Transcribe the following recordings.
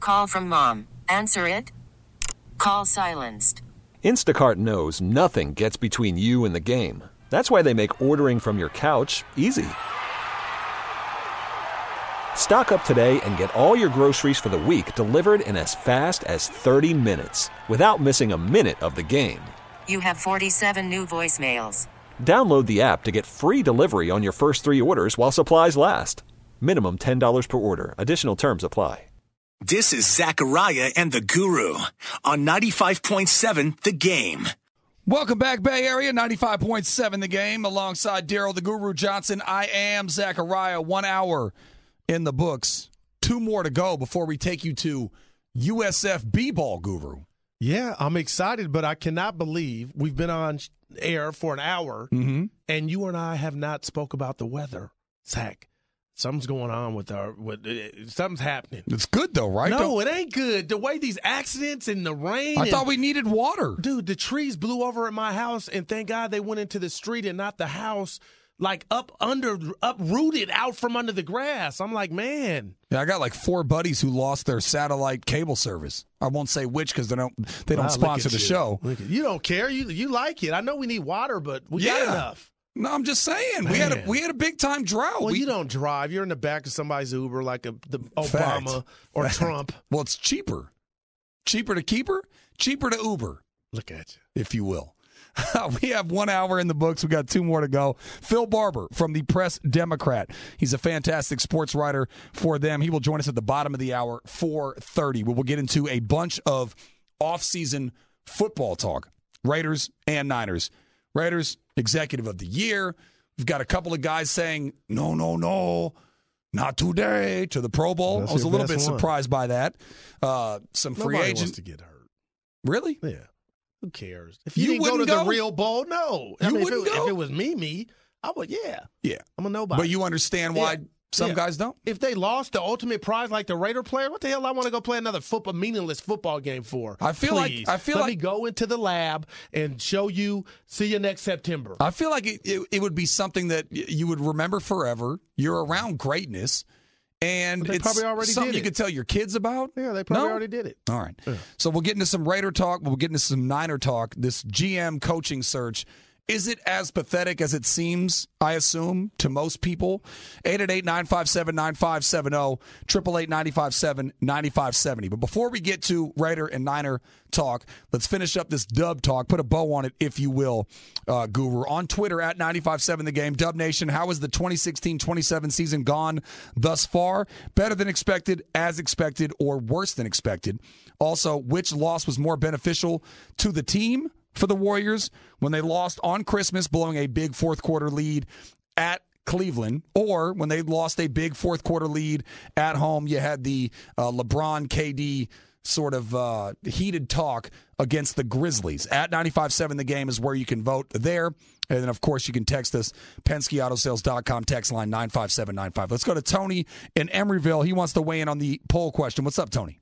Call from mom. Answer it. Call silenced. Instacart knows nothing gets between you and the game. That's why they make ordering from your couch easy. Stock up today and get all your groceries for the week delivered in as fast as 30 minutes without missing a minute of the game. You have 47 new voicemails. Download the app to get free delivery on your first 3 orders while supplies last. Minimum $10 per order. Additional terms apply. This is Zachariah and the Guru on 95.7 The Game. Welcome back, Bay Area, 95.7 The Game. Alongside Daryl the Guru Johnson, I am Zachariah. 1 hour in the books. 2 more to go before we take you to USF B-Ball, Guru. Yeah, I'm excited, but I cannot believe we've been on air for an hour, and you and I have not spoke about the weather, Zach. Something's going on with something's happening. It's good, though, right? No, it ain't good. The way these accidents and the rain. I thought we needed water. Dude, the trees blew over at my house, and thank God they went into the street and not the house, like uprooted out from under the grass. I'm like, man. Yeah, I got like 4 buddies who lost their satellite cable service. I won't say which because they don't sponsor the show. You don't care. You like it. I know we need water, but we got enough. No, I'm just saying. We had a big time drought. Well, you don't drive. You're in the back of somebody's Uber like the Obama or Trump. Well, it's cheaper. Cheaper to keeper, cheaper to Uber. Look at you. If you will. We have 1 hour in the books. We got 2 more to go. Phil Barber from the Press Democrat. He's a fantastic sports writer for them. He will join us at the bottom of the hour, 4:30. We will get into a bunch of off-season football talk. Raiders and Niners. Raiders, executive of the year. We've got a couple of guys saying, no, not today, to the Pro Bowl. I was a little bit surprised by that. Some free agents. Wants to get hurt. Really? Yeah. Who cares? If you didn't go to the real bowl, no. If it was me, I would, yeah. Yeah. I'm a nobody. But you understand why some guys don't? If they lost the ultimate prize like the Raider player, what the hell I want to go play another meaningless football game for? I feel like Let me go into the lab and show you, see you next September. I feel like it would be something that you would remember forever. You're around greatness. And it's probably already something did you could tell your kids about? Yeah, they probably already did it. All right. Yeah. So we'll get into some Raider talk. We'll get into some Niner talk. This GM coaching search, is it as pathetic as it seems, I assume, to most people? 888-957-9570, 888-957-9570. But before we get to Raider and Niner talk, let's finish up this Dub talk. Put a bow on it, if you will, Guru. On Twitter, at 957 The Game. Dub Nation, how has the 2016-27 season gone thus far? Better than expected, as expected, or worse than expected? Also, which loss was more beneficial to the team for the Warriors when they lost on Christmas, blowing a big fourth-quarter lead at Cleveland, or when they lost a big fourth-quarter lead at home? You had the LeBron, KD sort of heated talk against the Grizzlies. At 95.7 The Game is where you can vote there. And then, of course, you can text us, PenskeAutoSales.com, text line 95795. Let's go to Tony in Emeryville. He wants to weigh in on the poll question. What's up, Tony?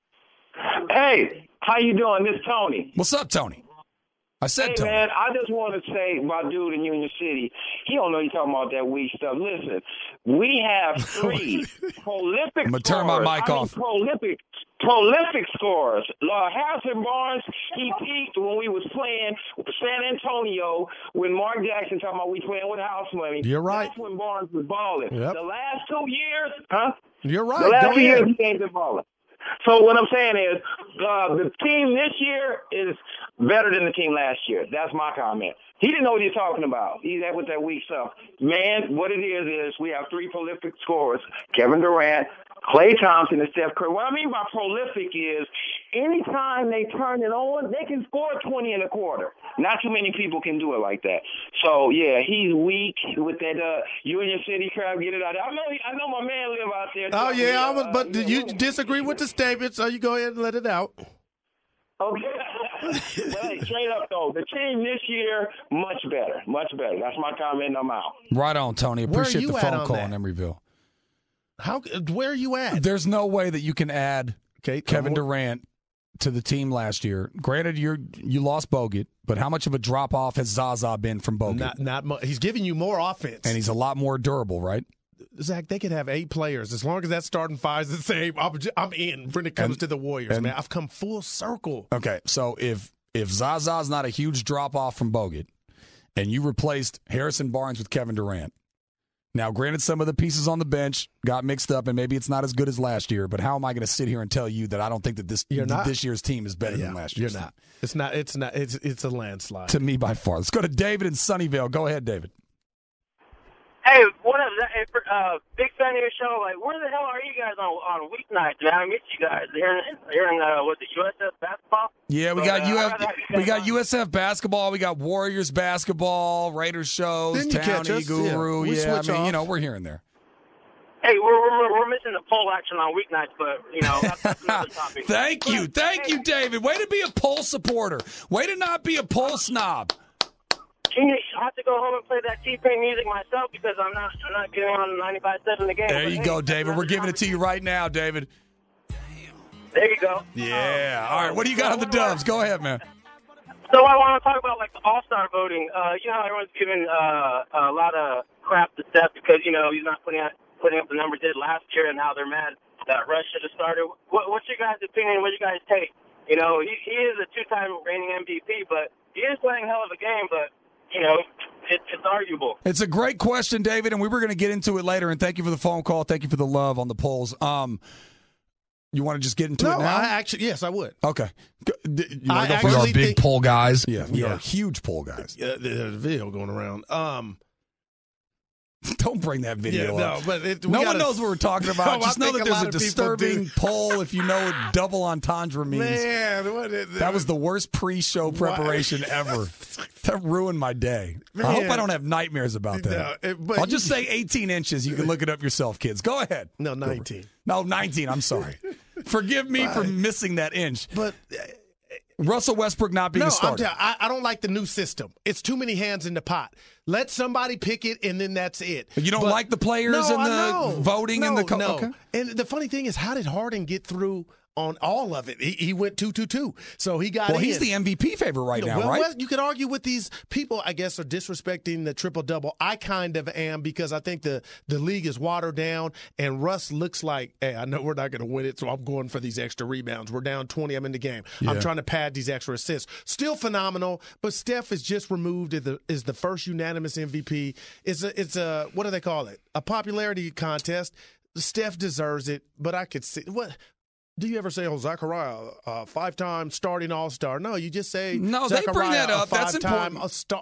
Hey, how you doing? This is Tony. What's up, Tony? I said, hey, Tony. man, I just want to say my dude in Union City, he don't know he's talking about that weak stuff. Listen, we have 3 prolific I'm going to turn my mic off. Prolific scorers. Harrison Barnes, he peaked when we was playing San Antonio when Mark Jackson talking about we playing with house money. You're right. That's when Barnes was balling. Yep. The last 2 years, You're right. The last 2 years he ain't been balling. So what I'm saying is the team this year is better than the team last year. That's my comment. He didn't know what he was talking about. He's there with that weak stuff. Man, what it is we have 3 prolific scorers, Kevin Durant, Klay Thompson, and Steph Curry. What I mean by prolific is anytime they turn it on, they can score 20 in a quarter. Not too many people can do it like that. So, yeah, he's weak with that Union City crowd. Get it out there. I know my man live out there. Oh, yeah, but you disagree with the statement, so you go ahead and let it out. Okay. But hey, straight up, though, the team this year, much better. Much better. That's my comment. I'm out. Right on, Tony. Appreciate the phone call in Emeryville. Where are you at? There's no way that you can add Kevin Durant to the team last year. Granted, you lost Bogut, but how much of a drop-off has Zaza been from Bogut? Not much. He's giving you more offense. And he's a lot more durable, right? Zach, they could have 8 players. As long as that starting 5 is the same, I'm in when it comes to the Warriors, man. I've come full circle. Okay, so if Zaza's not a huge drop-off from Bogut, and you replaced Harrison Barnes with Kevin Durant, now, granted, some of the pieces on the bench got mixed up, and maybe it's not as good as last year, but how am I going to sit here and tell you that I don't think that this year's team is better than last year's? You're not. It's not. It's a landslide. To me, by far. Let's go to David in Sunnyvale. Go ahead, David. Hey, what up? Big fan of your show. Like, where the hell are you guys on weeknights, man? I miss you guys. Here in what, the USF basketball? Yeah, we got USF basketball. We got Warriors basketball, Raiders shows, Townie, Guru. We're here and there. Hey, we're missing the poll action on weeknights, but that's another topic. Thank you, David. Way to be a poll supporter. Way to not be a poll snob. I have to go home and play that T-Pain music myself because I'm not getting on 95.7 the game. There you go, David. We're giving it to you right now, David. There you go. Yeah. All right. What do you got on the Dubs? Go ahead, man. So I want to talk about the All-Star voting. How everyone's giving a lot of crap to Steph because he's not putting up the numbers he did last year, and how they're mad that Russ should have started. What's your guys' opinion? What do you guys take? He is a 2-time reigning MVP, but he is playing a hell of a game, but. It's arguable. It's a great question, David, and we were going to get into it later. And thank you for the phone call. Thank you for the love on the polls. You want to just get into it now? Yes, I would. Okay. We are big poll guys. Yeah, we are huge poll guys. Yeah, there's a video going around. Don't bring that video up. But no one knows what we're talking about. Just know that there's a disturbing poll if you know what double entendre means. Man, that was the worst pre-show preparation ever. That ruined my day. Man. I hope I don't have nightmares about that. I'll just say 18 inches. You can look it up yourself, kids. Go ahead. No, 19. No, 19. I'm sorry. Forgive me for missing that inch. But Russell Westbrook not being a starter. I don't like the new system. It's too many hands in the pot. Let somebody pick it, and then that's it. But you don't like the players and the voting and the no. Okay. And the funny thing is, how did Harden get through on all of it? He went 2-2-2, so he got in. Well, he's the MVP favorite right now, right? Well, you could argue with these people, I guess, are disrespecting the triple-double. I kind of am because I think the league is watered down, and Russ looks like, hey, I know we're not going to win it, so I'm going for these extra rebounds. We're down 20. I'm in the game. Yeah. I'm trying to pad these extra assists. Still phenomenal, but Steph is just removed as the first unanimous MVP. It's a what do they call it? A popularity contest. Steph deserves it, but I could see what. Do you ever say, Zachariah, 5-time starting All-Star? No, you just say no. Zachariah, they bring that up. That's important.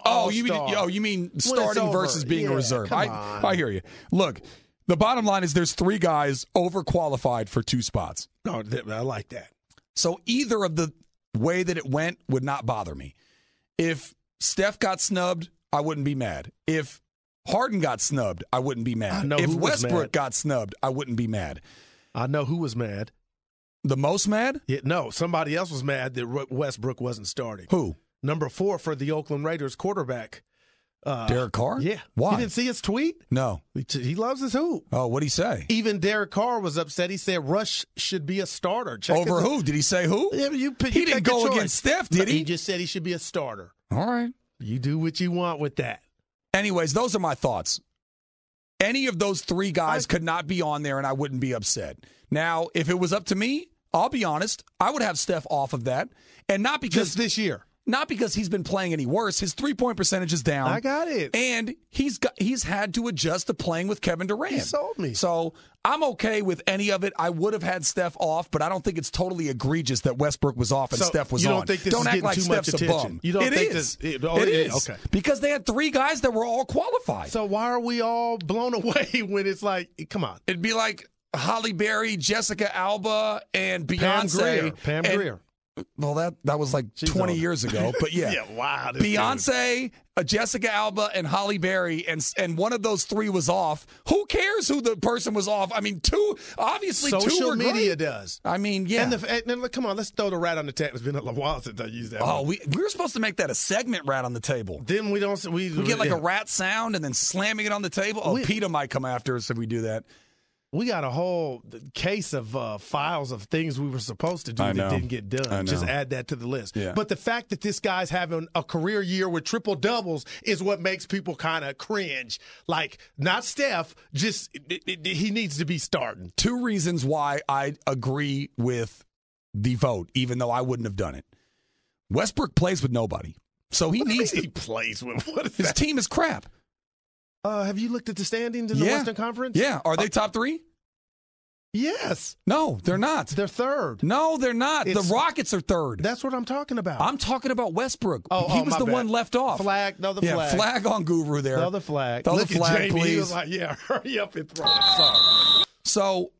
You mean starting versus being a reserve? I hear you. Look, the bottom line is there's 3 guys overqualified for 2 spots. No, I like that. So either of the way that it went would not bother me. If Steph got snubbed, I wouldn't be mad. If Harden got snubbed, I wouldn't be mad. If Westbrook got snubbed, I wouldn't be mad. I know who was mad. The most mad? Yeah, no, somebody else was mad that Westbrook wasn't starting. Who? Number 4 for the Oakland Raiders quarterback. Derek Carr? Yeah. Why? You didn't see his tweet? No. He loves his hoop. Oh, what'd he say? Even Derek Carr was upset. He said Rush should be a starter. Over who? Did he say who? Yeah, he didn't go against Steph, did he? He just said he should be a starter. All right. You do what you want with that. Anyways, those are my thoughts. Any of those 3 guys could not be on there, and I wouldn't be upset. Now, if it was up to me, I'll be honest, I would have Steph off of that. And not because just this year. Not because he's been playing any worse. His 3-point percentage is down. I got it. And he's had to adjust to playing with Kevin Durant. He sold me. So I'm okay with any of it. I would have had Steph off, but I don't think it's totally egregious that Westbrook was off and Steph was on. You don't think this is getting too much attention? You don't think this? It is. Okay. Because they had 3 guys that were all qualified. So why are we all blown away when it's like, come on. It'd be like Halle Berry, Jessica Alba, and Beyonce. Pam Grier. Well, that was like 20 years ago, but yeah. Yeah, wow. Beyonce, Jessica Alba, and Halle Berry, and one of those 3 was off. Who cares who the person was off? I mean, 2 obviously. Social 2 media does. I mean, yeah. And come on, let's throw the rat on the table. It's been a while since I used that. Oh, we were supposed to make that a segment, rat on the table. Then we don't. We get like a rat sound and then slamming it on the table. Oh, PETA might come after us if we do that. We got a whole case of files of things we were supposed to do that didn't get done. Just add that to the list. Yeah. But the fact that this guy's having a career year with triple doubles is what makes people kind of cringe. Like, not Steph, just he needs to be starting. 2 reasons why I agree with the vote, even though I wouldn't have done it. Westbrook plays with nobody, so he needs to. He plays with what is his that? team is crap. Have you looked at the standings in the Western Conference? Yeah. Are they top 3? Yes. No, they're not. They're third. No, they're not. The Rockets are third. That's what I'm talking about. I'm talking about Westbrook. He was the one left off. Flag. Flag on Guru there. Throw the flag. Throw the flag, please. He was like, hurry up and throw it. Sorry. So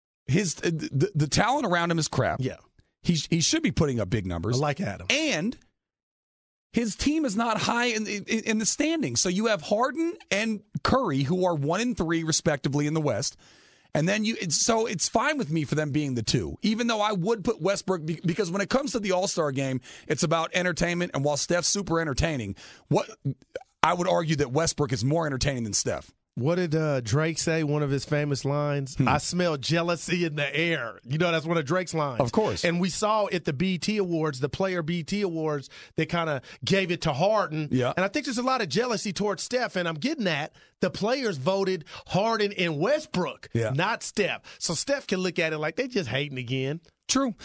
the talent around him is crap. Yeah. He should be putting up big numbers. I like Adam. And his team is not high in the standings. So you have Harden and Curry, who are 1 and 3 respectively in the West. And then so it's fine with me for them being the 2, even though I would put Westbrook, because when it comes to the All-Star game, it's about entertainment. And while Steph's super entertaining, I would argue that Westbrook is more entertaining than Steph. What did Drake say? One of his famous lines? I smell jealousy in the air. You know, that's one of Drake's lines. Of course. And we saw at the BET Awards, the Player BET Awards, they kind of gave it to Harden. Yeah. And I think there's a lot of jealousy towards Steph. And I'm getting at the players voted Harden and Westbrook, not Steph. So Steph can look at it like they just hating again. True.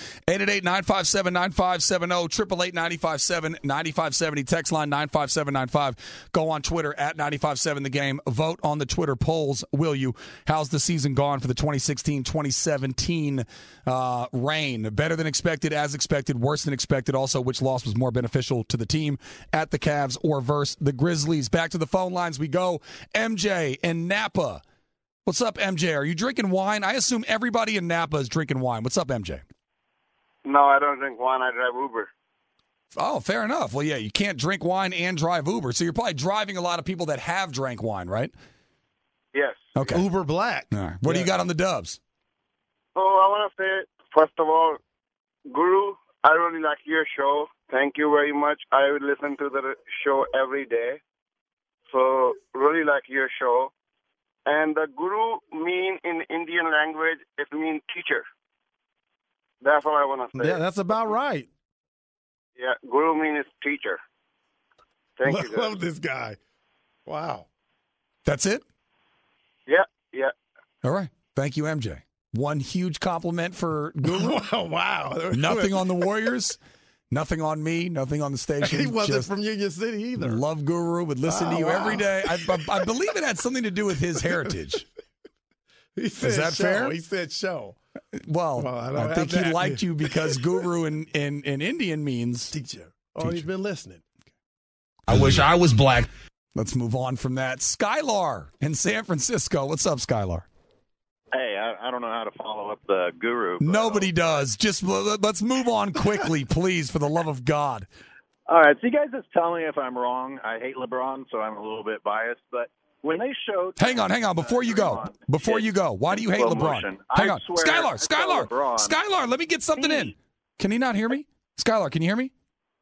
888-957-9570, 888-957-9570, text line 95795. Go on Twitter at 957 The Game. Vote on the Twitter polls, will you? How's the season gone for the 2016-2017 reign? Better than expected, as expected, worse than expected. Also, which loss was more beneficial to the team at the Cavs or versus the Grizzlies? Back to the phone lines we go. MJ in Napa. What's up, MJ? Are you drinking wine? I assume everybody in Napa is drinking wine. What's up, MJ? No, I don't drink wine. I drive Uber. Oh, fair enough. Well, yeah, you can't drink wine and drive Uber, so you're probably driving a lot of people that have drank wine, right? Yes. Okay. Uber Black. All right. What do you got on the Dubs? Oh, I want to say, first of all, Guru, I really like your show. Thank you very much. I would listen to the show every day. So, really like your show. And the Guru mean in Indian language, it means teacher. That's what I want to say. Yeah, that's about right. Yeah, Guru means teacher. Thank you, guys. Love this guy. Wow. That's it? Yeah. All right. Thank you, MJ. One huge compliment for Guru. Wow. Nothing on the Warriors. Nothing on me, nothing on the station. He wasn't from Union City either. Love Guru, would listen to you every day. I believe it had something to do with his heritage. Is that fair? He said show. Well, I think he liked you because Guru in Indian means teacher. Oh, he's been listening. I wish I was black. Let's move on from that. Skylar in San Francisco. What's up, Skylar? Hey, I don't know how to follow up the Guru. Nobody does. Just let's move on quickly, please, for the love of God. All right, so you guys just tell me if I'm wrong. I hate LeBron, so I'm a little bit biased. But when they showed... Hang on. Before you go, why do you hate LeBron? Hang on. Skylar, let me get something in. Can he not hear me? Skylar, can you hear me?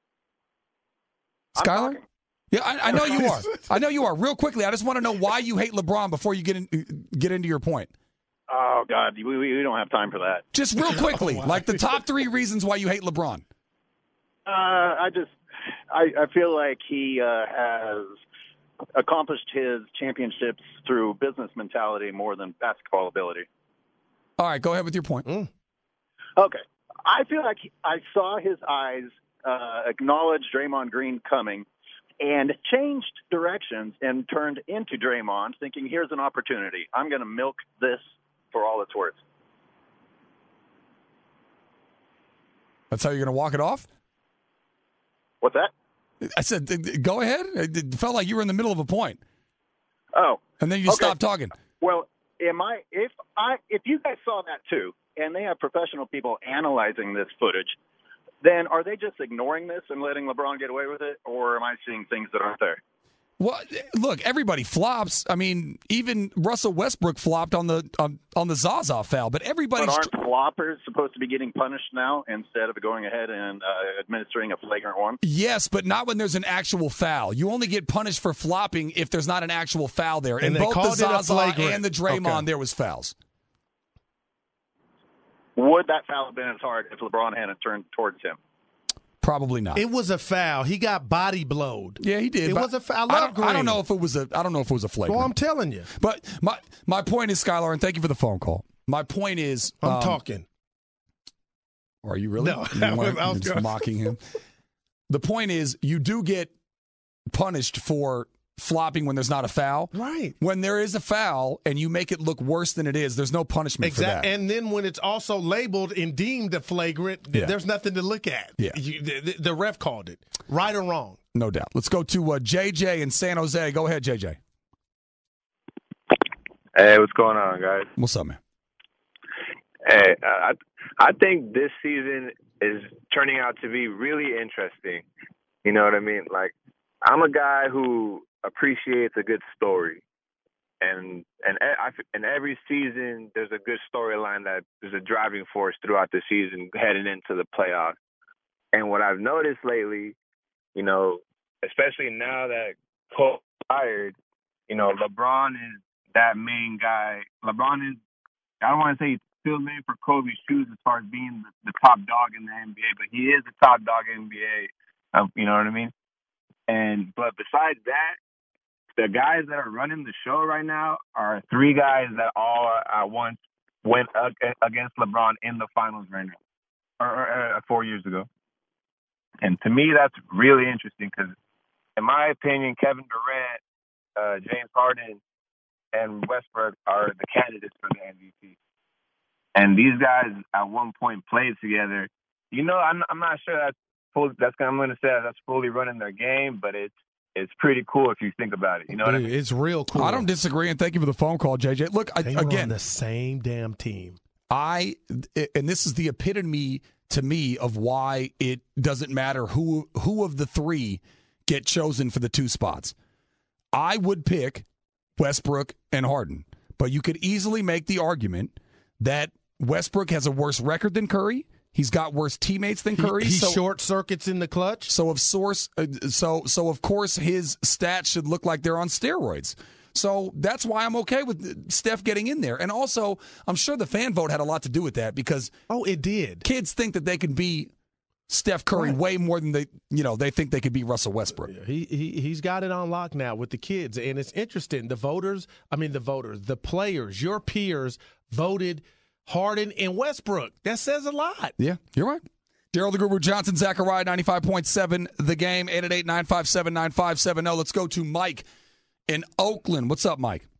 Skylar? Yeah, I know you are. I know you are. Real quickly, I just want to know why you hate LeBron before you get into your point. Oh, God, we don't have time for that. Just real quickly, like the top 3 reasons why you hate LeBron. I feel like he has accomplished his championships through business mentality more than basketball ability. All right, go ahead with your point. Okay. I feel like I saw his eyes acknowledge Draymond Green coming and changed directions and turned into Draymond, thinking, here's an opportunity. I'm going to milk this for all it's worth. That's how you're going to walk it off? What's that? I said, go ahead. It felt like you were in the middle of a point. Oh. And then you stopped talking. Well, if you guys saw that too, and they have professional people analyzing this footage, then are they just ignoring this and letting LeBron get away with it, or am I seeing things that aren't there? Well, look, everybody flops. I mean, even Russell Westbrook flopped on the Zaza foul, but everybody. But aren't floppers supposed to be getting punished now instead of going ahead and administering a flagrant one? Yes, but not when there's an actual foul. You only get punished for flopping if there's not an actual foul there. And both the Zaza and the Draymond, there was fouls. would that foul have been as hard if LeBron hadn't turned towards him? Probably not. It was a foul. He got body blowed. Yeah, he did. It was a foul. I don't know if it was a flagrant. Well, I'm telling you. But my point is, Skylar, and thank you for the phone call. My point is, I'm talking. Are you really? No, you're just mocking him. The point is, you do get punished for flopping when there's not a foul. Right. When there is a foul and you make it look worse than it is, there's no punishment for that. And then when it's also labeled and deemed a flagrant, there's nothing to look at. Yeah. The ref called it. Right or wrong. No doubt. Let's go to JJ in San Jose. Go ahead, JJ. Hey, what's going on, guys? What's up, man? Hey, I think this season is turning out to be really interesting. You know what I mean? Like, I'm a guy who appreciates a good story, and every season there's a good storyline that is a driving force throughout the season heading into the playoffs. And what I've noticed lately, you know, especially now that Kobe's fired, you know, LeBron is that main guy. LeBron is, I don't want to say he's filling in for Kobe's shoes as far as being the top dog in the NBA, but he is the top dog in the NBA. You know what I mean? But besides that, the guys that are running the show right now are three guys that all at once went against LeBron in the finals right now, or 4 years ago. And to me, that's really interesting because, in my opinion, Kevin Durant, James Harden, and Westbrook are the candidates for the MVP. And these guys at one point played together. You know, I'm not sure I'm going to say that's fully running their game, but it's pretty cool if you think about it. You know what I mean? It's real cool. I don't disagree, and thank you for the phone call, JJ. Look, They were again, on the same damn team. and this is the epitome to me of why it doesn't matter who of the three get chosen for the two spots. I would pick Westbrook and Harden, but you could easily make the argument that Westbrook has a worse record than Curry. He's got worse teammates than Curry. He short circuits in the clutch. So of course his stats should look like they're on steroids. So that's why I'm okay with Steph getting in there. And also, I'm sure the fan vote had a lot to do with that because it did. Kids think that they can be Steph Curry way more than they think they could be Russell Westbrook. He's got it on lock now with the kids, and it's interesting. The players, your peers voted Harden and Westbrook. That says a lot. Yeah, you're right. Daryl the Guru Johnson, Zachariah, 95.7, The Game, 888-957-9570. Let's go to Mike in Oakland. What's up, Mike?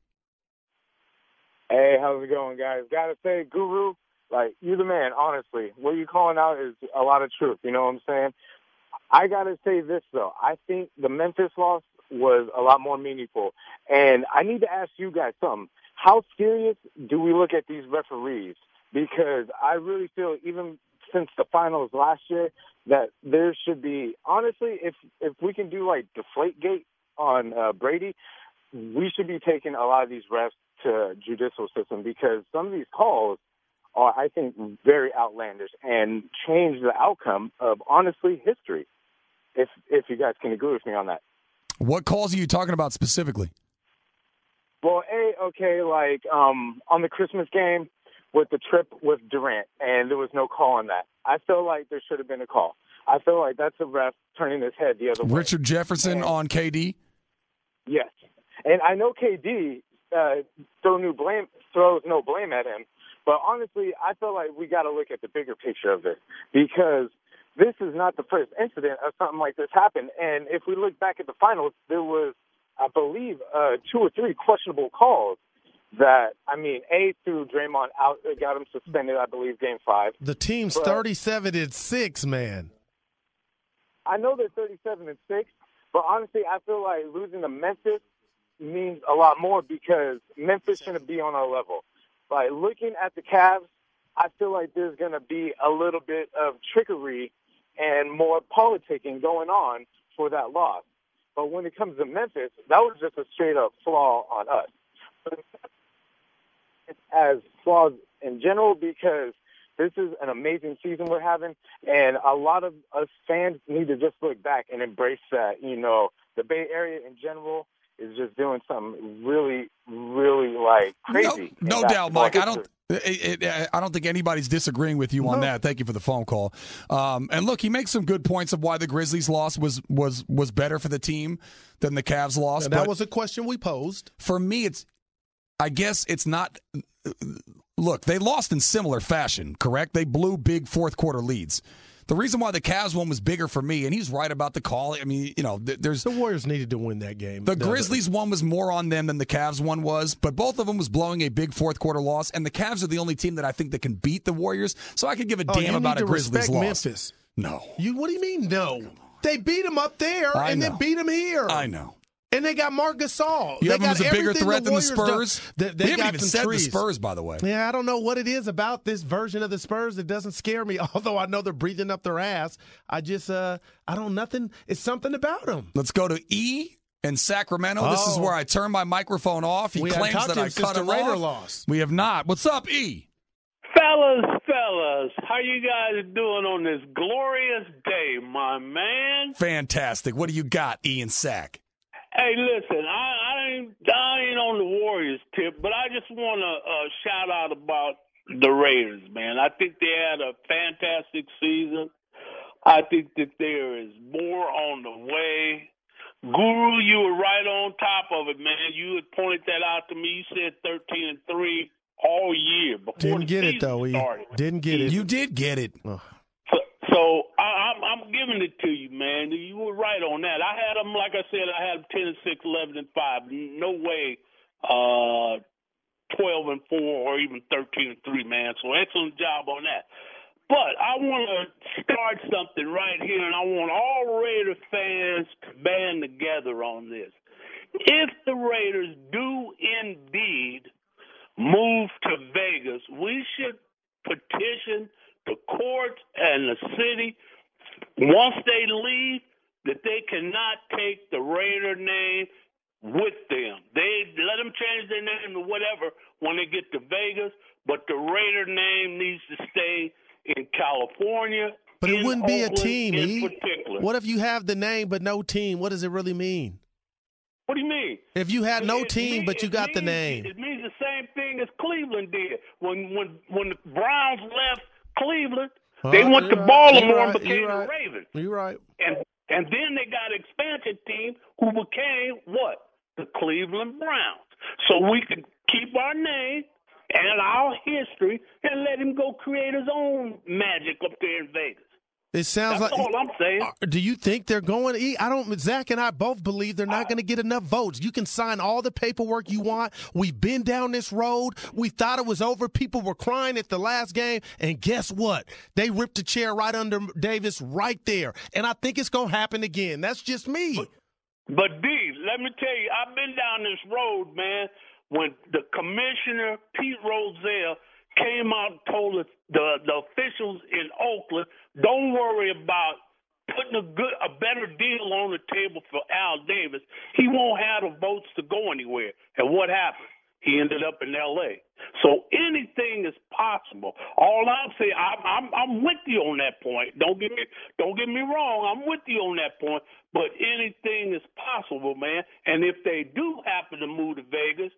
Hey, how's it going, guys? Gotta say, Guru, like, you're the man, honestly. What you're calling out is a lot of truth, you know what I'm saying? I gotta say this, though. I think the Memphis loss was a lot more meaningful. And I need to ask you guys something. How serious do we look at these referees? Because I really feel, even since the finals last year, that there should be, honestly, if we can do like Deflategate on Brady, we should be taking a lot of these refs to judicial system because some of these calls are, I think, very outlandish and change the outcome of, honestly, history. If you guys can agree with me on that. What calls are you talking about specifically? Well, like on the Christmas game with the trip with Durant, and there was no call on that. I feel like there should have been a call. I feel like that's a ref turning his head the other way. Richard Jefferson on KD? Yes. And I know KD throws no blame at him, but honestly, I feel like we got to look at the bigger picture of this because this is not the first incident of something like this happened. And if we look back at the finals, there was, I believe, 2 or 3 questionable calls that, threw Draymond out, got him suspended, I believe, Game 5. The team's 37-6, man. I know they're 37-6, but honestly, I feel like losing to Memphis means a lot more because Memphis shouldn't be on our level. Like, looking at the Cavs, I feel like there's going to be a little bit of trickery and more politicking going on for that loss. But when it comes to Memphis, that was just a straight-up flaw on us. As flaws in general, because this is an amazing season we're having, and a lot of us fans need to just look back and embrace that, the Bay Area in general is just doing something really, really like crazy. No doubt, Mike. I don't think anybody's disagreeing with you on that. Thank you for the phone call. And look, he makes some good points of why the Grizzlies' loss was better for the team than the Cavs' loss. And that was a question we posed. For me, I guess it's not. Look, they lost in similar fashion, correct? They blew big fourth quarter leads. The reason why the Cavs one was bigger for me, and he's right about the call. I mean, there's the Warriors needed to win that game. The Grizzlies one was more on them than the Cavs one was, but both of them was blowing a big fourth quarter loss. And the Cavs are the only team that I think that can beat the Warriors. So I could give a damn about a Grizzlies loss. Memphis. No. What do you mean no? They beat them up there and then beat them here. I know. And they got Marc Gasol. You have them as a bigger threat than the Spurs? They haven't even said the Spurs, by the way. Yeah, I don't know what it is about this version of the Spurs that doesn't scare me, although I know they're breathing up their ass. I just, nothing. It's something about them. Let's go to E in Sacramento. This is where I turn my microphone off. He claims that I cut him off. Loss. We have not. What's up, E? Fellas, how you guys doing on this glorious day, my man? Fantastic. What do you got, E and Sac? Hey, listen, I ain't on the Warriors tip, but I just want to shout out about the Raiders, man. I think they had a fantastic season. I think that there is more on the way. Guru, you were right on top of it, man. You had pointed that out to me. You said 13-3 all year before Didn't the get season it, though. started. Didn't get it. You did get it. So I'm giving it to you, man. You were right on that. I had them, like I said, I had them 10-6, 11-5. No way 12-4 or even 13-3, man. So excellent job on that. But I want to start something right here, and I want all Raider fans to band together on this. If the Raiders do indeed move to Vegas, we should petition the courts and the city, once they leave, that they cannot take the Raider name with them. They let them change their name to whatever when they get to Vegas, but the Raider name needs to stay in California. But it wouldn't be a team, in particular. What if you have the name but no team? What does it really mean? What do you mean? If you had no team but you got the name. It means the same thing as Cleveland did. When the Browns left Cleveland, they went to Baltimore and became the Ravens. You're right. And then they got an expansion team who became what? The Cleveland Browns. So we could keep our name and our history and let him go create his own magic up there in Vegas. It sounds That's like. all I'm saying. Do you think they're going to eat? Zach and I both believe they're not going to get enough votes. You can sign all the paperwork you want. We've been down this road. We thought it was over. People were crying at the last game. And guess what? They ripped the chair right under Davis right there. And I think it's going to happen again. That's just me. But D, let me tell you, I've been down this road, man, when the commissioner, Pete Rozelle, came out and told us, the officials in Oakland, don't worry about putting a better deal on the table for Al Davis. He won't have the votes to go anywhere. And what happened? He ended up in L.A. So anything is possible. All I'm saying, I'm with you on that point. Don't get me wrong. I'm with you on that point. But anything is possible, man. And if they do happen to move to Vegas,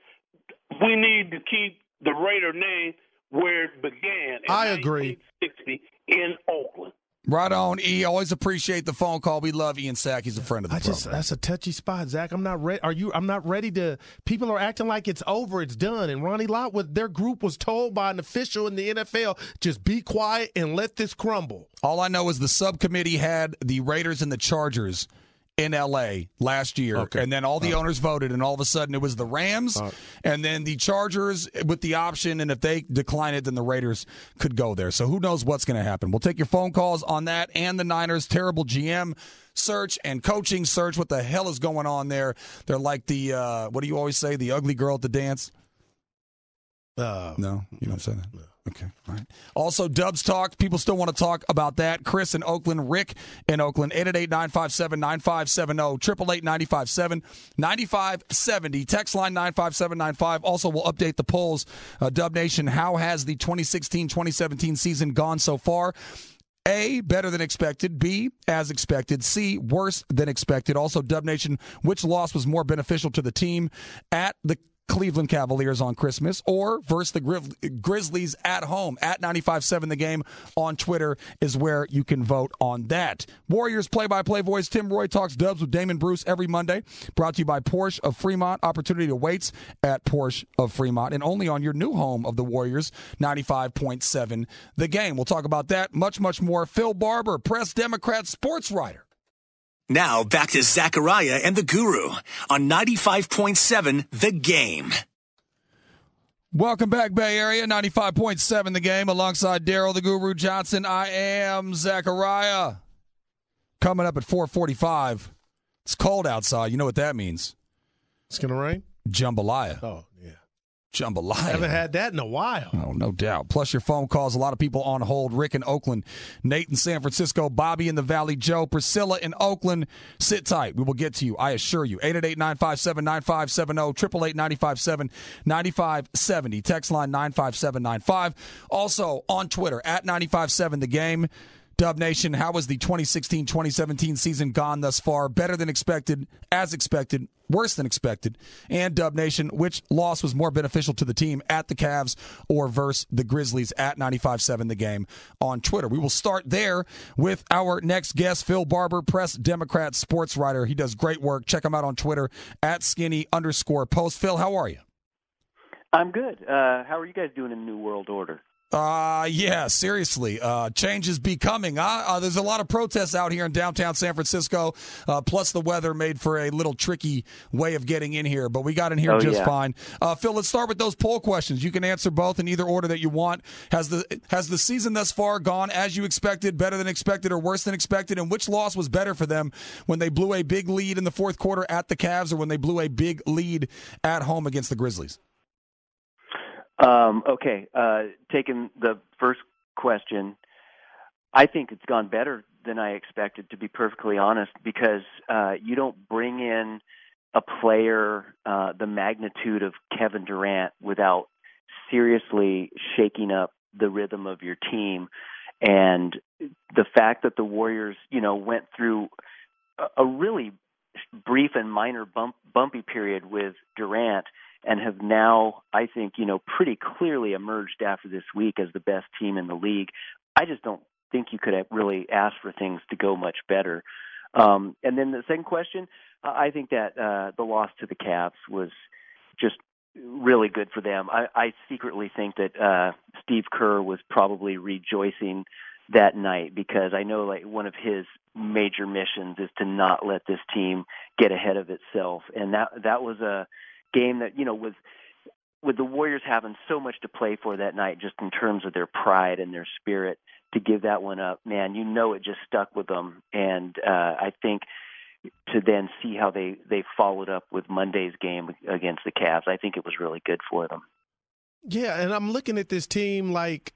we need to keep the Raider name where it began. I agree. 1960 in Oakland. Right on, E. Always appreciate the phone call. We love Ian Sack. He's a friend of the program. That's a touchy spot, Zach. I'm not ready. I'm not ready to. People are acting like it's over, it's done. And Ronnie Lott, their group was told by an official in the NFL, just be quiet and let this crumble. All I know is the subcommittee had the Raiders and the Chargers in L.A. last year, and then all the owners voted, and all of a sudden it was the Rams, and then the Chargers with the option, and if they decline it, then the Raiders could go there. So who knows what's going to happen. We'll take your phone calls on that and the Niners' terrible GM search and coaching search. What the hell is going on there? They're like the, what do you always say, the ugly girl at the dance? No, you don't say that. No. Okay, all right. Also, Dubs Talk. People still want to talk about that. Chris in Oakland, Rick in Oakland, 888-957-9570, 888-957-9570. Text line 95795. Also, we'll update the polls. Dub Nation, how has the 2016-2017 season gone so far? A, better than expected. B, as expected. C, worse than expected. Also, Dub Nation, which loss was more beneficial to the team at the Cleveland Cavaliers on Christmas or versus the Grizzlies at home? At 95.7 The Game on Twitter is where you can vote on that. Warriors play-by-play voice Tim Roy talks Dubs with Damon Bruce every Monday. Brought to you by Porsche of Fremont. Opportunity awaits at Porsche of Fremont and only on your new home of the Warriors, 95.7 The Game. We'll talk about that, much, much more. Phil Barber, Press Democrat sports writer. Now back to Zachariah and the Guru on 95.7 The Game. Welcome back, Bay Area, 95.7 The Game, alongside Daryl the Guru Johnson. I am Zachariah. Coming up at 4:45. It's cold outside. You know what that means. It's going to rain? Jambalaya. Oh, yeah. Jambalaya. Haven't had that in a while. Oh, no doubt. Plus your phone calls. A lot of people on hold. Rick in Oakland, Nate in San Francisco, Bobby in the Valley, Joe, Priscilla in Oakland. Sit tight. We will get to you, I assure you. 888-957-9570, 888-957-9570. Text line 95795. Also on Twitter, at 95.7 The Game. Dub Nation, how was the 2016-2017 season gone thus far? Better than expected, as expected, worse than expected. And Dub Nation, which loss was more beneficial to the team, at the Cavs or versus the Grizzlies? At 95.7 The Game on Twitter. We will start there with our next guest, Phil Barber, Press Democrat sports writer. He does great work. Check him out on Twitter, at @skinny_post. Phil, how are you? I'm good. How are you guys doing in New World Order? Yeah, seriously. Change is becoming. There's a lot of protests out here in downtown San Francisco, plus the weather made for a little tricky way of getting in here, but we got in here just fine. Phil, let's start with those poll questions. You can answer both in either order that you want. Has the season thus far gone as you expected, better than expected, or worse than expected? And which loss was better for them, when they blew a big lead in the fourth quarter at the Cavs or when they blew a big lead at home against the Grizzlies? Okay. Taking the first question, I think it's gone better than I expected, to be perfectly honest, because you don't bring in a player the magnitude of Kevin Durant without seriously shaking up the rhythm of your team. And the fact that the Warriors, went through a really brief and minor bumpy period with Durant and have now, I think, pretty clearly emerged after this week as the best team in the league. I just don't think you could have really asked for things to go much better. And then the second question, I think that the loss to the Cavs was just really good for them. I secretly think that Steve Kerr was probably rejoicing that night, because I know one of his major missions is to not let this team get ahead of itself. And that was a game that, with the Warriors having so much to play for that night, just in terms of their pride and their spirit, to give that one up, man, it just stuck with them. And I think to then see how they followed up with Monday's game against the Cavs, I think it was really good for them. Yeah, and I'm looking at this team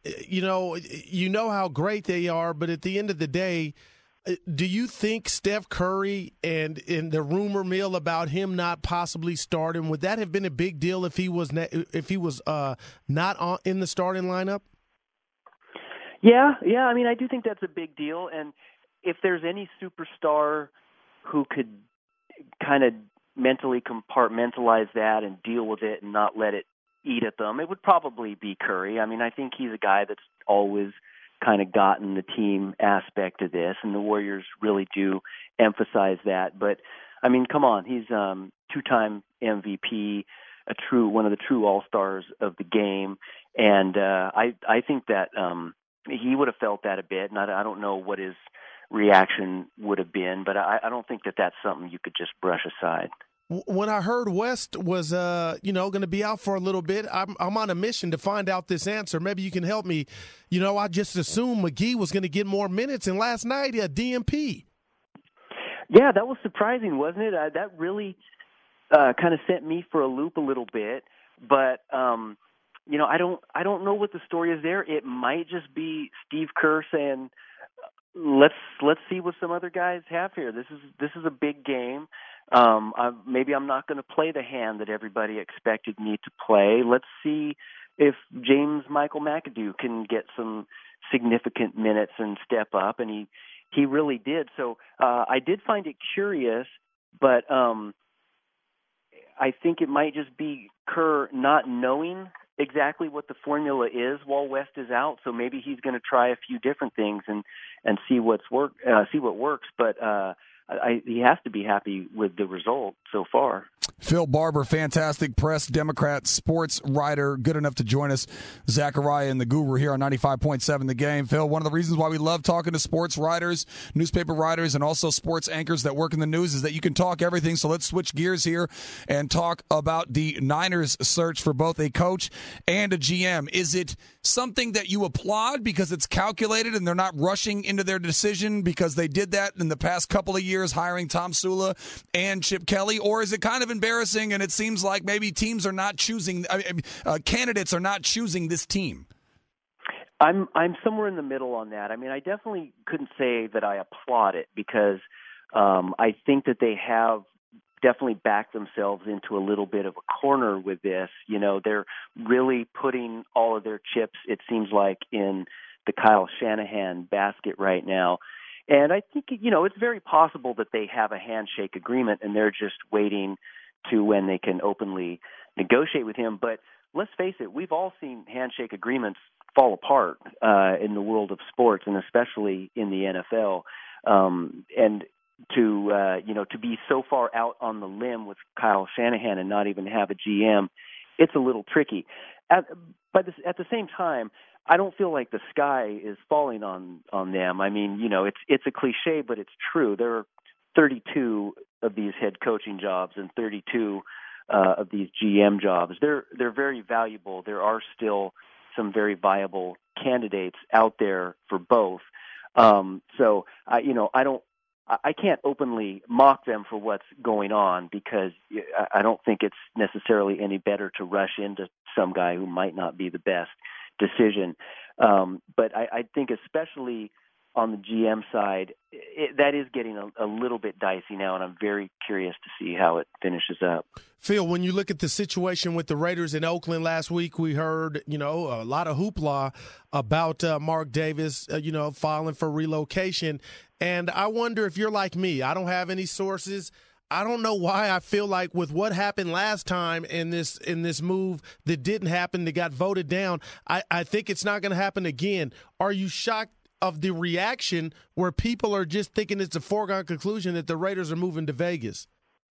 how great they are, but at the end of the day, do you think Steph Curry and in the rumor mill about him not possibly starting, would that have been a big deal if he was not in the starting lineup? Yeah. I mean, I do think that's a big deal, and if there's any superstar who could kind of mentally compartmentalize that and deal with it and not let it eat at them, it would probably be Curry. I mean, I think he's a guy that's always kind of gotten the team aspect of this, and the Warriors really do emphasize that. But I mean, come on, he's two-time MVP, one of the true all-stars of the game, and I think that he would have felt that a bit, and I don't know what his reaction would have been, but I don't think that that's something you could just brush aside. When I heard West was, going to be out for a little bit, I'm on a mission to find out this answer. Maybe you can help me. I just assumed McGee was going to get more minutes, and last night, DMP. Yeah, that was surprising, wasn't it? That really kind of sent me for a loop a little bit. But I don't know what the story is there. It might just be Steve Kerr saying, let's see what some other guys have here. This is a big game. Maybe I'm not going to play the hand that everybody expected me to play. Let's see if James Michael McAdoo can get some significant minutes and step up, and he really did. So I did find it curious, but I think it might just be Kerr not knowing exactly what the formula is while West is out. So maybe he's going to try a few different things and see what works. But he has to be happy with the result so far. Phil Barber, fantastic press Democrat sports writer, good enough to join us. Zachariah and the Guru here on 95.7 The Game. Phil, one of the reasons why we love talking to sports writers, newspaper writers, and also sports anchors that work in the news is that you can talk everything. So let's switch gears here and talk about the Niners search for both a coach and a GM. Is it something that you applaud because it's calculated and they're not rushing into their decision because they did that in the past couple of years, hiring Tom Sula and Chip Kelly? Or is it kind of embarrassing and it seems like maybe teams are not choosing, candidates are not choosing this team? I'm somewhere in the middle on that. I mean, I definitely couldn't say that I applaud it because I think that they have definitely backed themselves into a little bit of a corner with this. You know, they're really putting all of their chips, it seems like, in the Kyle Shanahan basket right now. And I think, you know, it's very possible that they have a handshake agreement and they're just waiting to when they can openly negotiate with him. But let's face it, we've all seen handshake agreements fall apart in the world of sports, and especially in the NFL. And to be so far out on the limb with Kyle Shanahan and not even have a GM, it's a little tricky. But at the same time, I don't feel like the sky is falling on them. I mean, you know, it's a cliche, but it's true. There are 32 of these head coaching jobs and 32 of these GM jobs. They're very valuable. There are still some very viable candidates out there for both. So I can't openly mock them for what's going on because I don't think it's necessarily any better to rush into some guy who might not be the best decision. But I think especially on the GM side, that is getting a little bit dicey now, and I'm very curious to see how it finishes up. Phil, when you look at the situation with the Raiders in Oakland last week, we heard, a lot of hoopla about Mark Davis, filing for relocation. And I wonder if you're like me. I don't have any sources. I don't know why I feel like with what happened last time in this move that didn't happen, that got voted down, I think it's not going to happen again. Are you shocked of the reaction where people are just thinking it's a foregone conclusion that the Raiders are moving to Vegas?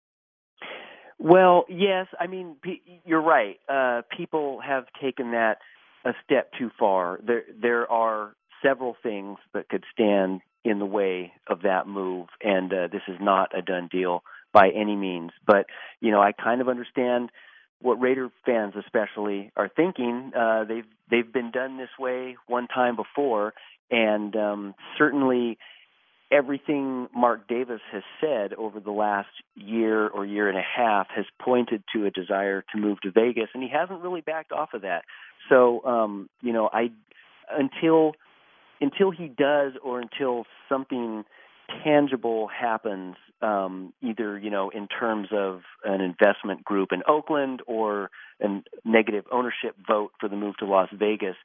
Well, yes. I mean, you're right. People have taken that a step too far. There are several things that could stand in the way of that move, and this is not a done deal by any means. But, I kind of understand what Raider fans especially are thinking. They've been done this way one time before, and certainly everything Mark Davis has said over the last year or year and a half has pointed to a desire to move to Vegas, and he hasn't really backed off of that. So, until he does, or until something tangible happens, either, in terms of an investment group in Oakland or a negative ownership vote for the move to Las Vegas,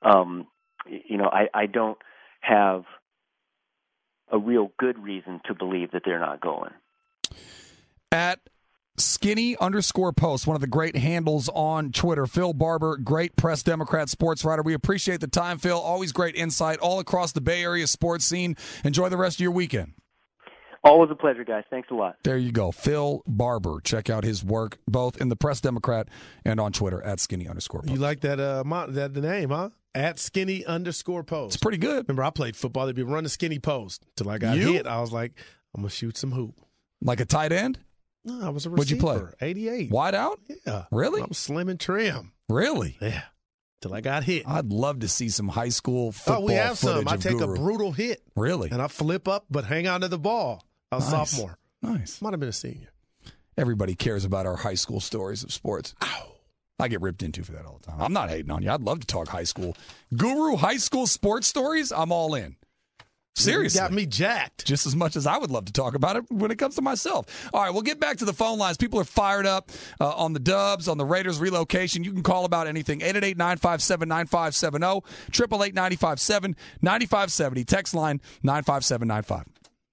I don't have a real good reason to believe that they're not going. At Skinny_post, one of the great handles on Twitter. Phil Barber, great press Democrat sports writer. We appreciate the time, Phil. Always great insight all across the Bay Area sports scene. Enjoy the rest of your weekend. Always a pleasure, guys. Thanks a lot. There you go. Phil Barber. Check out his work both in the Press Democrat and on Twitter at Skinny_post. You like that the name, huh? At Skinny_post. It's pretty good. Remember, I played football. They'd be running Skinny Post till I got hit. I was like, I'm going to shoot some hoop. Like a tight end? No, I was a receiver. What'd you play? 88. Wide out? Yeah. Really? I was slim and trim. Really? Yeah. Till I got hit. I'd love to see some high school football we have some. I take Guru. A brutal hit. Really? And I flip up, but hang on to the ball. I was a sophomore. Nice. Might have been a senior. Everybody cares about our high school stories of sports. Ow. I get ripped into for that all the time. I'm not hating on you. I'd love to talk high school. Guru high school sports stories, I'm all in. Seriously. You got me jacked. Just as much as I would love to talk about it when it comes to myself. All right, we'll get back to the phone lines. People are fired up on the Dubs, on the Raiders relocation. You can call about anything. 888-957-9570, 888-957-9570. Text line 95795.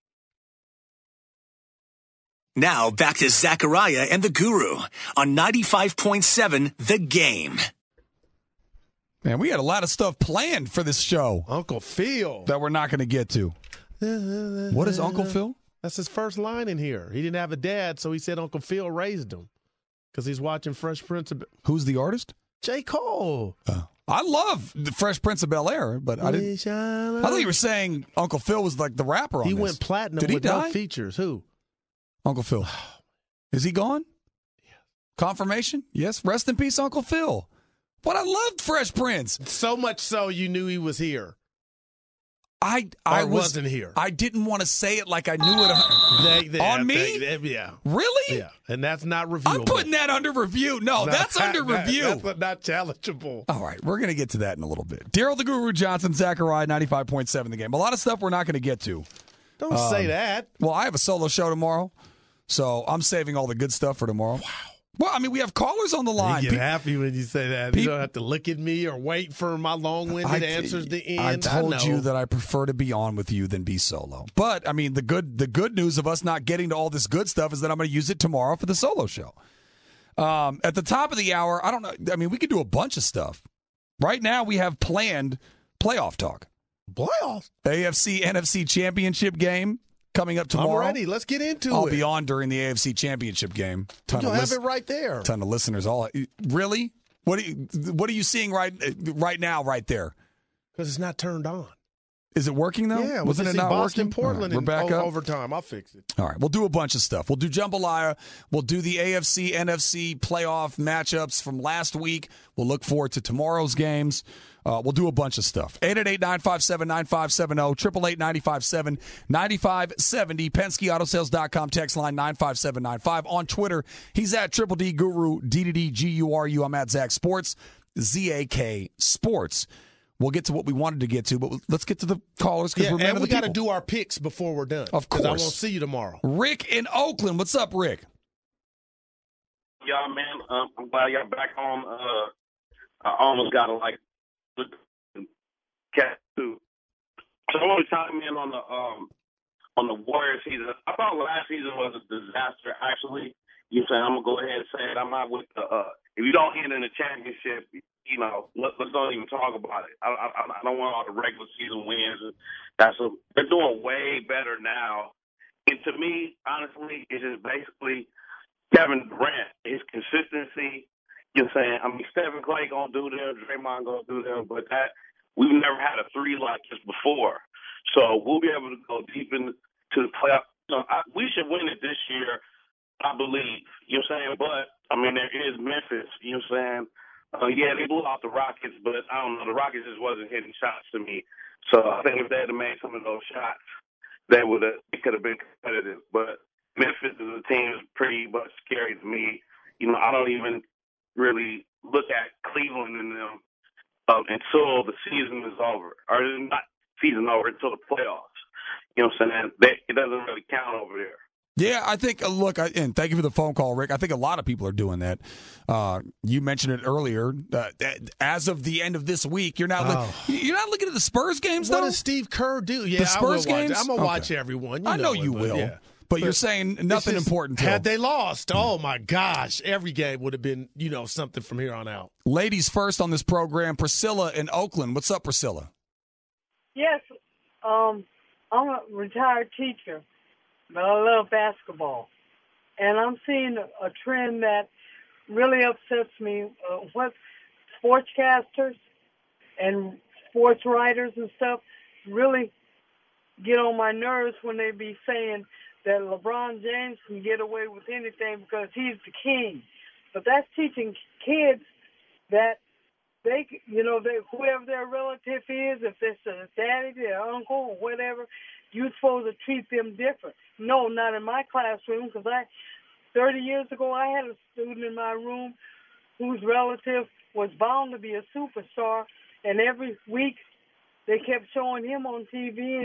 Now back to Zachariah and the Guru on 95.7 The Game. Man, we had a lot of stuff planned for this show. Uncle Phil. That we're not going to get to. What is Uncle Phil? That's his first line in here. He didn't have a dad, so he said Uncle Phil raised him because he's watching Fresh Prince of... Who's the artist? J. Cole. I love the Fresh Prince of Bel-Air, but I thought you were saying Uncle Phil was like the rapper on He this. went platinum Did he with die? no features. Who? Uncle Phil. Is he gone? Yeah. Confirmation? Yes. Rest in peace, Uncle Phil. But I loved Fresh Prince. So much so you knew he was here. I wasn't here. I didn't want to say it like I knew it. On me? Yeah. Really? Yeah. And that's not reviewable. I'm putting that under review. No, that's under review. That's not challengeable. All right, we're going to get to that in a little bit. Daryl the Guru Johnson, Zachariah, 95.7 The Game. A lot of stuff we're not going to get to. Don't say that. Well, I have a solo show tomorrow, so I'm saving all the good stuff for tomorrow. Wow. Well, I mean, we have callers on the line. You get happy when you say that. You don't have to look at me or wait for my long-winded answers to end. I told you that I prefer to be on with you than be solo. But, I mean, the good news of us not getting to all this good stuff is that I'm going to use it tomorrow for the solo show. At the top of the hour, I don't know. I mean, we could do a bunch of stuff. Right now, we have planned playoff talk. Playoffs? AFC, NFC championship game. Coming up tomorrow. I'm ready. Let's get into it. I'll be on during the AFC Championship game. You'll have it right there. Ton of listeners. Really? What are you seeing right now right there? Because it's not turned on. Is it working though? Yeah. Wasn't it not Boston, working? Portland, We're back up. overtime. I'll fix it. All right. We'll do a bunch of stuff. We'll do jambalaya. We'll do the AFC, NFC playoff matchups from last week. We'll look forward to tomorrow's games. We'll do a bunch of stuff. 888-957-9570, 888-957-9570, PenskeAutoSales.com, text line 95795. On Twitter, he's at Triple D Guru, DDDGURU. I'm at Zach Sports, ZAK Sports. We'll get to what we wanted to get to, but let's get to the callers because we're men of the people. And we got to do our picks before we're done. Of course. Because I won't see you tomorrow. Rick in Oakland. What's up, Rick? Y'all, man, I'm glad y'all back on. I almost got to, cat too. So I want to chime in on the Warriors season. I thought last season was a disaster, actually. You know what I'm saying? I'm going to go ahead and say it. I'm not with the if you don't end in the championship, let's don't even talk about it. I don't want all the regular season wins. They're doing way better now. And to me, honestly, it's just basically Kevin Durant, his consistency. You know what I'm saying? I mean, Stephen Clay going to do them, Draymond going to do them, but we've never had a three like this before. So we'll be able to go deep into the playoff. We should win it this year, I believe. You know what I'm saying? But, I mean, there is Memphis. You know what I'm saying? Yeah, they blew out the Rockets, but I don't know. The Rockets just wasn't hitting shots to me. So I think if they had made some of those shots, it could have been competitive. But Memphis as a team is pretty much scary to me. I don't even really look at Cleveland and them until the season is over. Or not season over, until the playoffs. You know what I'm saying? It doesn't really count over there. Yeah, I think, and thank you for the phone call, Rick. I think a lot of people are doing that. You mentioned it earlier. As of the end of this week, you're not looking at the Spurs games, though? What does Steve Kerr do? Yeah, the Spurs games? I'm going to watch everyone. I know you will. Yeah. But you're saying nothing important. Had they lost, oh, my gosh, every game would have been, something from here on out. Ladies first on this program, Priscilla in Oakland. What's up, Priscilla? Yes, I'm a retired teacher, but I love basketball. And I'm seeing a trend that really upsets me. What sportscasters and sports writers and stuff really get on my nerves when they be saying that LeBron James can get away with anything because he's the king. But that's teaching kids that whoever their relative is, if it's their daddy, their uncle, or whatever, you're supposed to treat them different. No, not in my classroom, because 30 years ago, I had a student in my room whose relative was bound to be a superstar, and every week they kept showing him on TV,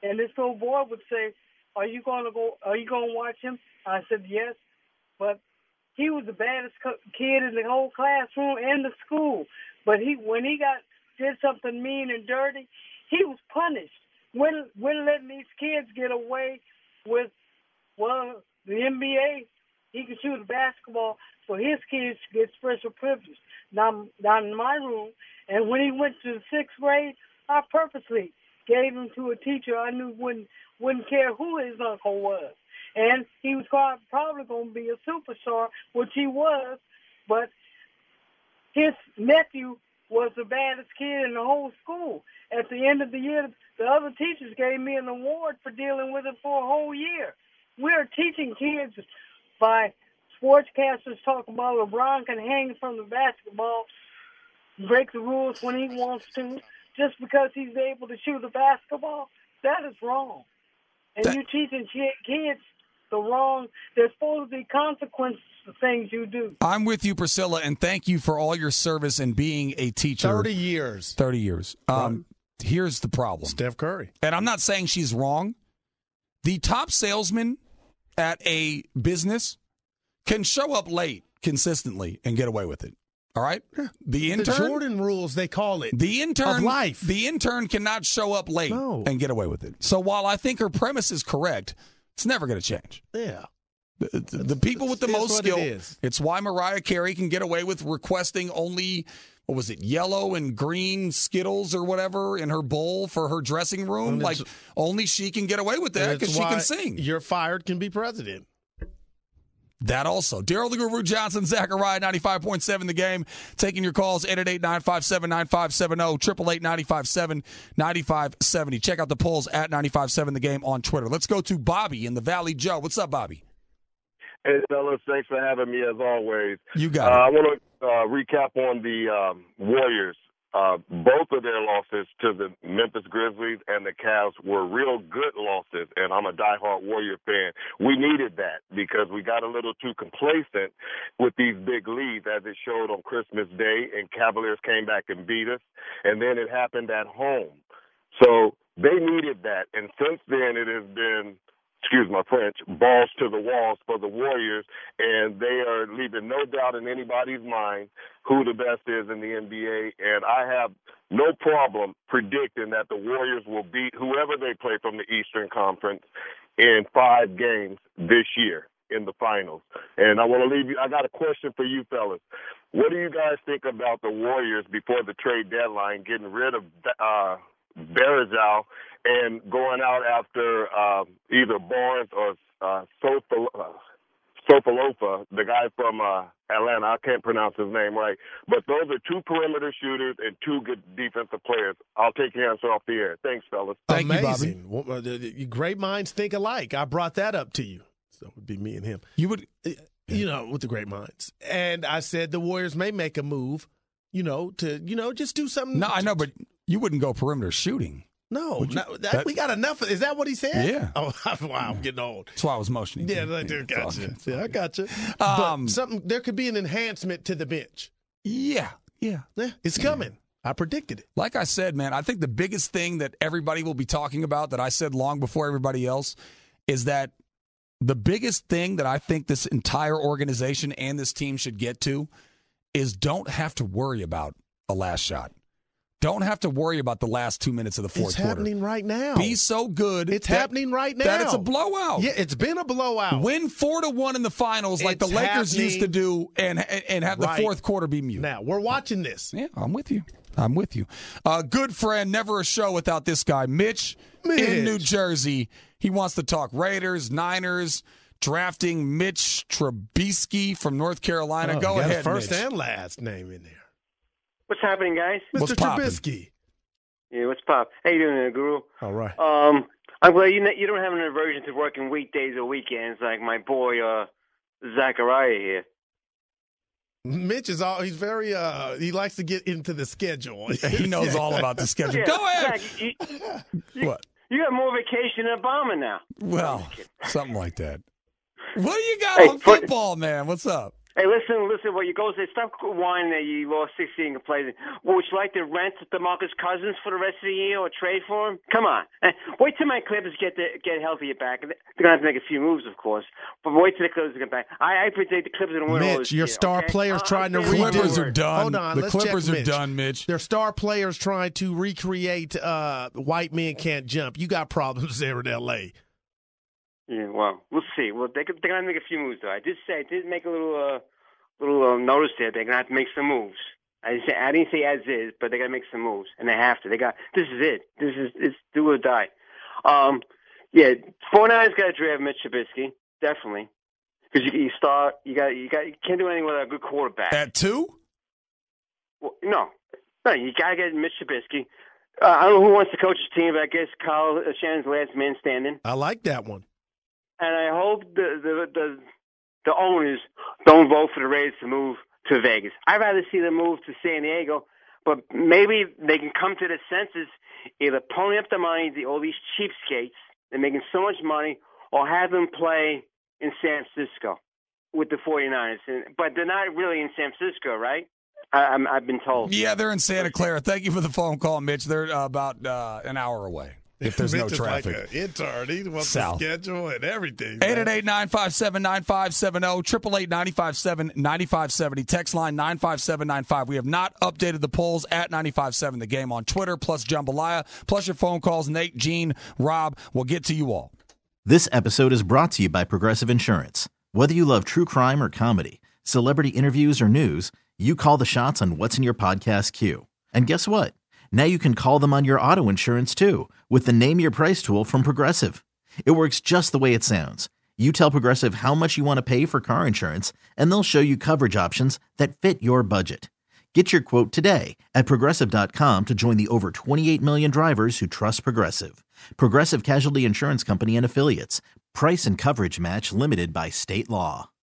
And this little boy would say, Are you going to watch him? I said, yes. But he was the baddest kid in the whole classroom and the school. But when he did something mean and dirty, he was punished. We're letting these kids get away with, the NBA, he can shoot a basketball, so his kids get special privileges. Now, down in my room, and when he went to the 6th grade, I purposely gave him to a teacher I knew wouldn't care who his uncle was. And he was probably going to be a superstar, which he was, but his nephew was the baddest kid in the whole school. At the end of the year, the other teachers gave me an award for dealing with it for a whole year. We're teaching kids by sportscasters talking about LeBron can hang from the basketball, break the rules when he wants to, just because he's able to shoot a basketball. That is wrong. And you're teaching kids the wrong. There's supposed to be consequences for things you do. I'm with you, Priscilla, and thank you for all your service and being a teacher. 30 years. 30 years. Here's the problem. Steph Curry. And I'm not saying she's wrong. The top salesman at a business can show up late consistently and get away with it. All right? The intern, the Jordan rules, they call it. The intern of life. The intern cannot show up late and get away with it. So while I think her premise is correct, it's never going to change. Yeah. The people with the most skill, it's why Mariah Carey can get away with requesting only, what was it, yellow and green Skittles or whatever in her bowl for her dressing room. Like, only she can get away with that because she can sing. You're fired can be president. That also. Daryl the Guru Johnson, Zachariah, 95.7 The Game. Taking your calls, 888-957-9570, 888-957-9570. Check out the polls at 95.7 The Game on Twitter. Let's go to Bobby in the Valley. Joe, what's up, Bobby? Hey, fellas, thanks for having me as always. You got it. I want to recap on the Warriors. Both of their losses to the Memphis Grizzlies and the Cavs were real good losses, and I'm a diehard Warrior fan. We needed that because we got a little too complacent with these big leads, as it showed on Christmas Day, and Cavaliers came back and beat us, and then it happened at home. So they needed that, and since then it has been, excuse my French, balls to the walls for the Warriors, and they are leaving no doubt in anybody's mind who the best is in the NBA, and I have no problem predicting that the Warriors will beat whoever they play from the Eastern Conference in 5 games this year in the finals. And I want to leave you, I got a question for you fellas. What do you guys think about the Warriors before the trade deadline, getting rid of Barzal and going out after either Barnes or Sofalofa, the guy from Atlanta? I can't pronounce his name right. But those are 2 perimeter shooters and 2 good defensive players. I'll take your answer off the air. Thanks, fellas. Amazing. Great minds think alike. I brought that up to you. So it would be me and him. You would, with the great minds. And I said the Warriors may make a move, to just do something. No, I know, but you wouldn't go perimeter shooting. No, we got enough. Is that what he said? Yeah. Oh, wow, I'm getting old. That's why I was motioning. Yeah, I gotcha. Yeah, I gotcha. But there could be an enhancement to the bench. Yeah. It's coming. I predicted it. Like I said, man, I think the biggest thing that everybody will be talking about that I said long before everybody else is that the biggest thing that I think this entire organization and this team should get to is don't have to worry about a last shot. Don't have to worry about the last 2 minutes of the fourth quarter. It's happening right now. Be so good. It's happening right now. That it's a blowout. Yeah, it's been a blowout. Win 4-1 in the finals like the Lakers used to do and have the fourth quarter be mute. Now, we're watching this. Yeah, I'm with you. Good friend, never a show without this guy. Mitch in New Jersey. He wants to talk Raiders, Niners, drafting Mitch Trubisky from North Carolina. Go ahead, first Mitch. and last name in there. What's happening, guys? Mr. Trubisky. Yeah, what's pop? How you doing, Guru? All right. I'm glad you don't have an aversion to working weekdays or weekends like my boy Zachariah here. Mitch is he's very he likes to get into the schedule. He knows all about the schedule. Yeah, Go ahead. Zach, What? You got more vacation than Obama now. Well, something like that. What do you got on football, man? What's up? Hey, listen. What you go say? Stop whining that you lost 16 complacent. Would you like to rent DeMarcus Cousins for the rest of the year or trade for him? Come on. Wait till my Clippers get healthier back. They're gonna have to make a few moves, of course. But wait till the Clippers get back. I predict the Clippers are gonna win all this Mitch, your year, star okay? players trying to redo. Clippers are done. Hold on, the let's Clippers check are done, Mitch. Their star players trying to recreate White Men Can't Jump. You got problems there in L.A. Yeah, well, we'll see. Well, they're gonna make a few moves, though. I did make a little notice there. They're gonna have to make some moves. I didn't say as is, but they gotta make some moves, and they have to. This is it. It's do or die. 49ers gotta draft Mitch Trubisky, definitely, because you can't do anything without a good quarterback. At 2? Well, no, you gotta get Mitch Trubisky. I don't know who wants to coach his team, but I guess Kyle Shannon's last man standing. I like that one. And I hope the owners don't vote for the Raiders to move to Vegas. I'd rather see them move to San Diego, but maybe they can come to the senses, either pony up the money, all these cheapskates, they're making so much money, or have them play in San Francisco with the 49ers. But they're not really in San Francisco, right? I've been told. Yeah, they're in Santa Clara. Thank you for the phone call, Mitch. They're about an hour away. If there's no traffic. Like an intern. He wants South. the schedule and everything. 888-957-9570, 888-957-9570, text line 95795. We have not updated the polls at 95.7 The Game on Twitter, plus Jambalaya, plus your phone calls, Nate, Gene, Rob. We'll get to you all. This episode is brought to you by Progressive Insurance. Whether you love true crime or comedy, celebrity interviews or news, you call the shots on what's in your podcast queue. And guess what? Now you can call them on your auto insurance, too, with the Name Your Price tool from Progressive. It works just the way it sounds. You tell Progressive how much you want to pay for car insurance, and they'll show you coverage options that fit your budget. Get your quote today at Progressive.com to join the over 28 million drivers who trust Progressive. Progressive Casualty Insurance Company and Affiliates. Price and coverage match limited by state law.